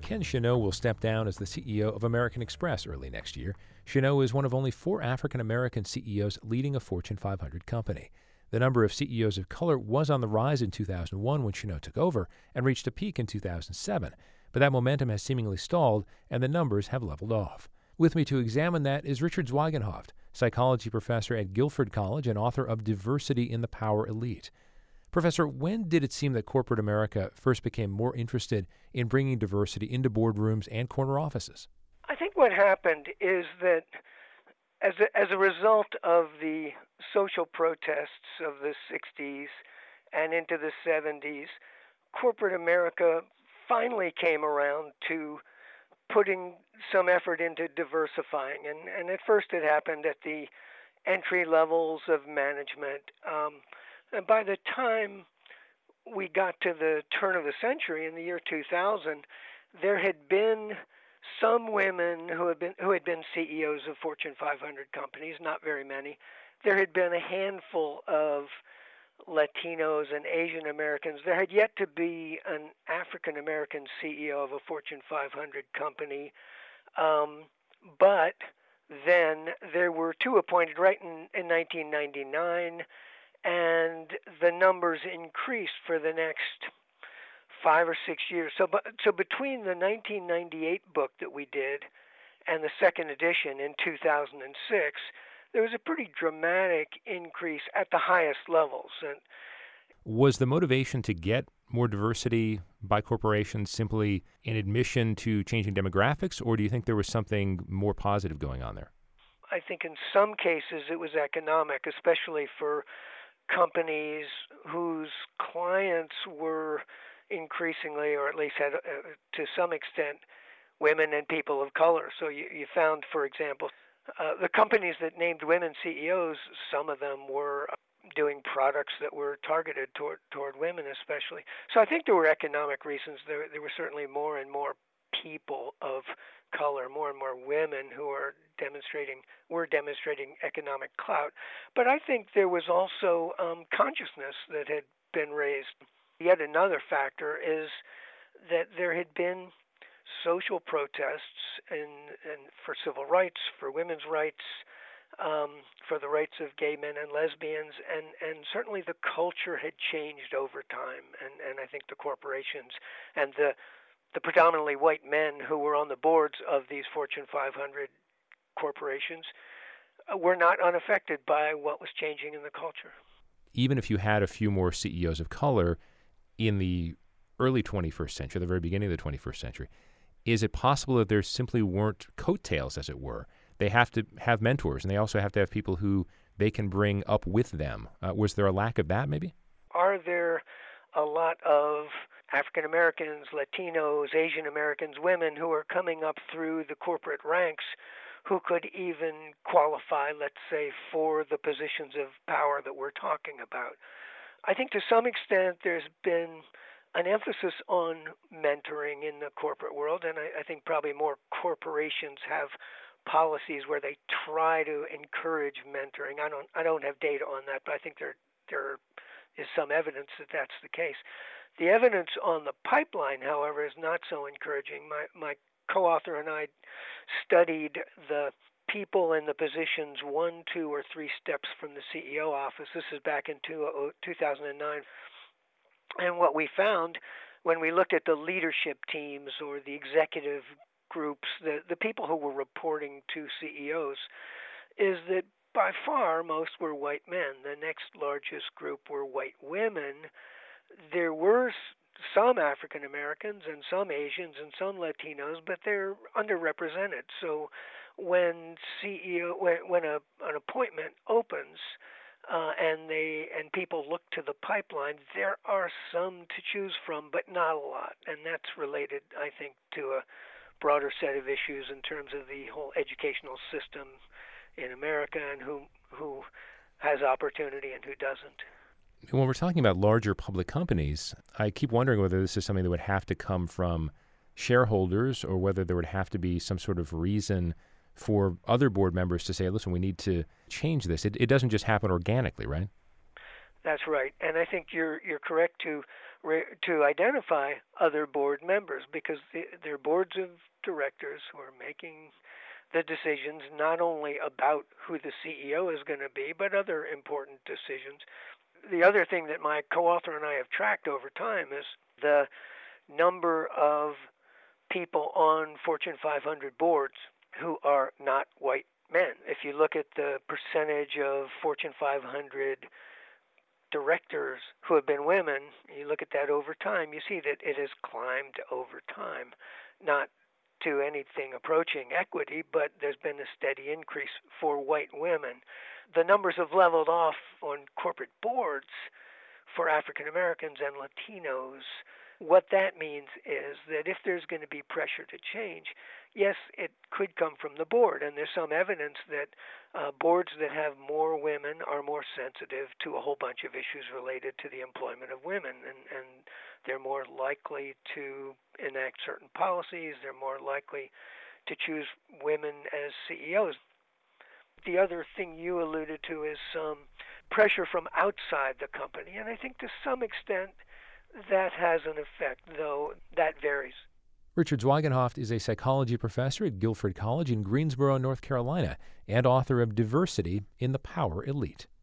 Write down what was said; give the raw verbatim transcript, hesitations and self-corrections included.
Ken Chenault will step down as the C E O of American Express early next year. Chenault is one of only four African-American C E Os leading a Fortune five hundred company. The number of C E Os of color was on the rise in two thousand one when Chenault took over and reached a peak in two thousand seven. But that momentum has seemingly stalled, and the numbers have leveled off. With me to examine that is Richard Zwigenhoft, psychology professor at Guilford College and author of Diversity in the Power Elite. Professor, when did it seem that corporate America first became more interested in bringing diversity into boardrooms and corner offices? I think what happened is that as a, as a result of the social protests of the sixties and into the seventies, corporate America finally came around to putting some effort into diversifying. And, and at first it happened at the entry levels of management. Um, and by the time we got to the turn of the century, in the year two thousand, there had been some women who had been who had been C E Os of Fortune five hundred companies, not very many. There had been a handful of Latinos and Asian Americans. There had yet to be an African American C E O of a Fortune five hundred company. Um, but then there were two appointed right in, in nineteen ninety-nine, and the numbers increased for the next five or six years. So, so between the nineteen ninety-eight book that we did and the second edition in two thousand six, there was a pretty dramatic increase at the highest levels. And was the motivation to get more diversity by corporations simply an admission to changing demographics, or do you think there was something more positive going on there? I think in some cases it was economic, especially for companies whose clients were increasingly, or at least had, uh, to some extent, women and people of color. So you, you found, for example, uh, the companies that named women C E Os, some of them were doing products that were targeted toward toward women especially. So I think there were economic reasons. There, there were certainly more and more people of color, more and more women who are demonstrating were demonstrating economic clout. But I think there was also um, consciousness that had been raised. Yet another factor is that there had been social protests in, in for civil rights, for women's rights, um, for the rights of gay men and lesbians, and, and certainly the culture had changed over time. And, and I think the corporations and the the predominantly white men who were on the boards of these Fortune five hundred corporations were not unaffected by what was changing in the culture. Even if you had a few more C E Os of color in the early twenty-first century, the very beginning of the twenty-first century, is it possible that there simply weren't coattails, as it were? They have to have mentors, and they also have to have people who they can bring up with them. Uh, was there a lack of that, maybe? Are there a lot of African Americans, Latinos, Asian Americans, women who are coming up through the corporate ranks who could even qualify, let's say, for the positions of power that we're talking about? I think to some extent there's been an emphasis on mentoring in the corporate world, and I, I think probably more corporations have policies where they try to encourage mentoring. I don't I don't have data on that, but I think there there is some evidence that that's the case. The evidence on the pipeline, however, is not so encouraging. My my co-author and I studied the people in the positions one, two, or three steps from the C E O office. This is back in two thousand nine. And what we found when we looked at the leadership teams or the executive groups, the, the people who were reporting to C E Os, is that by far most were white men. The next largest group were white women. There were some African Americans and some Asians and some Latinos, but they're underrepresented. So when C E O when, when a, an appointment opens uh, and they and people look to the pipeline, there are some to choose from, but not a lot, and that's related, I think, to a broader set of issues in terms of the whole educational system in America and who who has opportunity and who doesn't. When we're talking about larger public companies, I keep wondering whether this is something that would have to come from shareholders or whether there would have to be some sort of reason for other board members to say, listen, we need to change this. It, it doesn't just happen organically, right? That's right, and I think you're you're correct to to identify other board members because they're boards of directors who are making the decisions not only about who the C E O is going to be, but other important decisions. The other thing that my co-author and I have tracked over time is the number of people on Fortune five hundred boards who are not white men. If you look at the percentage of Fortune five hundred directors who have been women, you look at that over time, you see that it has climbed over time, not to anything approaching equity, but there's been a steady increase for white women. The numbers have leveled off on corporate boards for African Americans and Latinos. What that means is that if there's going to be pressure to change, yes, it could come from the board, and there's some evidence that uh, boards that have more women are more sensitive to a whole bunch of issues related to the employment of women, and, and they're more likely to enact certain policies, they're more likely to choose women as C E Os. The other thing you alluded to is some pressure from outside the company, and I think to some extent that has an effect, though that varies. Richard Zwigenhoft is a psychology professor at Guilford College in Greensboro, North Carolina, and author of Diversity in the Power Elite.